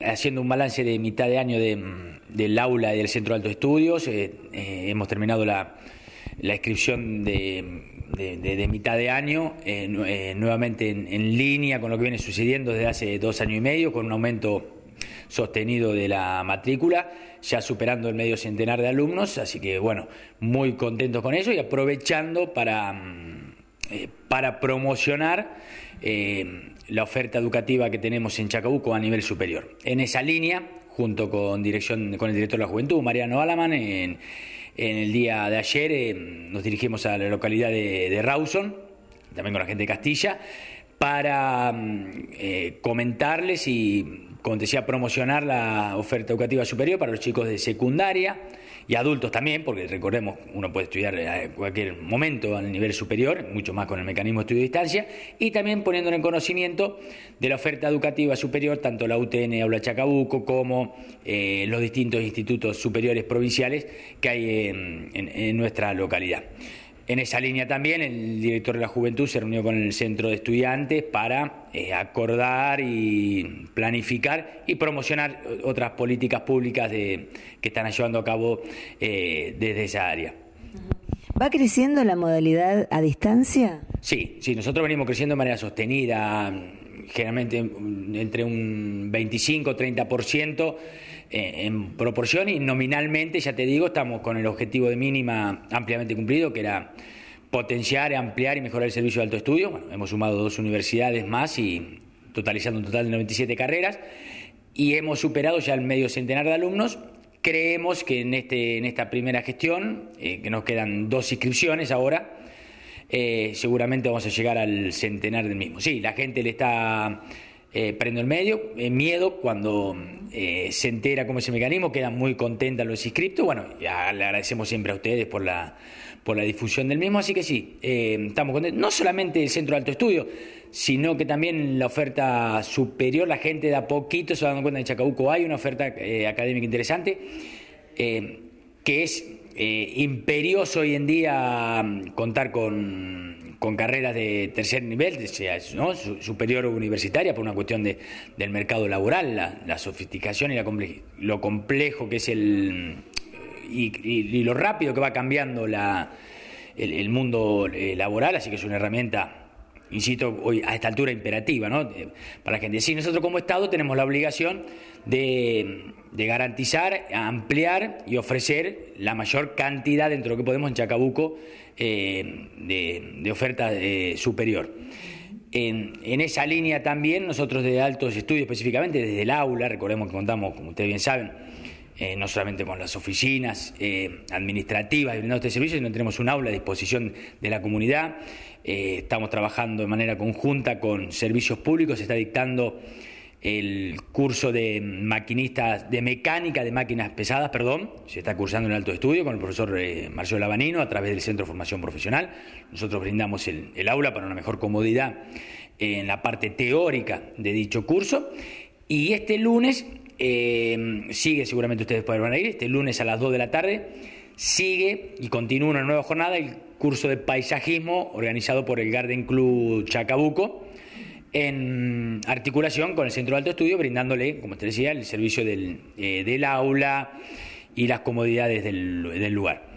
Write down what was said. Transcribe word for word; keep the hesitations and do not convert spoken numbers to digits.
haciendo un balance de mitad de año de, del aula y del Centro de Altos Estudios. Eh, eh, hemos terminado la, la inscripción de, de, de, de mitad de año, eh, eh, nuevamente en, en línea con lo que viene sucediendo desde hace dos años y medio, con un aumento sostenido de la matrícula, ya superando el medio centenar de alumnos, así que bueno, muy contentos con eso y aprovechando para, eh, para promocionar eh, la oferta educativa que tenemos en Chacabuco a nivel superior. En esa línea, junto con dirección con el director de la Juventud, Mariano Alaman, en, en el día de ayer eh, nos dirigimos a la localidad de, de Rawson, también con la gente de Castilla, para eh, comentarles y, como te decía, promocionar la oferta educativa superior para los chicos de secundaria y adultos también, porque recordemos, uno puede estudiar en cualquier momento a nivel superior, mucho más con el mecanismo de estudio a distancia, y también poniéndolo en conocimiento de la oferta educativa superior, tanto la U T N Aula Chacabuco como eh, los distintos institutos superiores provinciales que hay en, en, en nuestra localidad. En esa línea también el director de la Juventud se reunió con el centro de estudiantes para eh, acordar y planificar y promocionar otras políticas públicas de, que están llevando a cabo eh, desde esa área. ¿Va creciendo la modalidad a distancia? Sí, sí, nosotros venimos creciendo de manera sostenida, generalmente entre un veinticinco a treinta por ciento en proporción, y nominalmente, ya te digo, estamos con el objetivo de mínima ampliamente cumplido, que era potenciar, ampliar y mejorar el servicio de alto estudio. Bueno, hemos sumado dos universidades más y totalizando un total de noventa y siete carreras, y hemos superado ya el medio centenar de alumnos. Creemos que en, este, en esta primera gestión, eh, que nos quedan dos inscripciones ahora, eh, seguramente vamos a llegar al centenar del mismo. Sí, la gente le está eh, prendo el medio, eh, miedo cuando eh, se entera cómo es el mecanismo, quedan muy contentas los inscriptos. Bueno, ya le agradecemos siempre a ustedes por la, por la difusión del mismo, así que sí, eh, estamos contentos. No solamente el Centro de Alto Estudio, sino que también la oferta superior, la gente de a poquito se va dando cuenta que en Chacabuco hay una oferta eh, académica interesante, eh, que es eh, imperioso hoy en día contar con, con carreras de tercer nivel, sea, ¿no? superior o universitaria, por una cuestión de, del mercado laboral, la, la sofisticación y la comple- lo complejo que es el y, y, y lo rápido que va cambiando la, el, el mundo eh, laboral, así que es una herramienta, insisto, hoy a esta altura imperativa, ¿no? Para la gente. Sí, nosotros como Estado tenemos la obligación de, de garantizar, ampliar y ofrecer la mayor cantidad dentro de lo que podemos en Chacabuco eh, de, de oferta eh, superior. En, en esa línea también nosotros desde Altos Estudios, específicamente desde el aula, recordemos que contamos, como ustedes bien saben, Eh, no solamente con las oficinas eh, administrativas y brindando este servicio, sino tenemos un aula a disposición de la comunidad. Eh, estamos trabajando de manera conjunta con servicios públicos, se está dictando el curso de maquinistas, de mecánica de máquinas pesadas, perdón, se está cursando en el Alto Estudio con el profesor eh, Marcelo Lavanino a través del Centro de Formación Profesional. Nosotros brindamos el, el aula para una mejor comodidad en la parte teórica de dicho curso. Y este lunes Eh, sigue, seguramente ustedes podrán ir, este lunes a las dos de la tarde, sigue y continúa una nueva jornada, el curso de paisajismo organizado por el Garden Club Chacabuco, en articulación con el Centro de Alto Estudio, brindándole, como te decía, el servicio del, eh, del aula y las comodidades del, del lugar.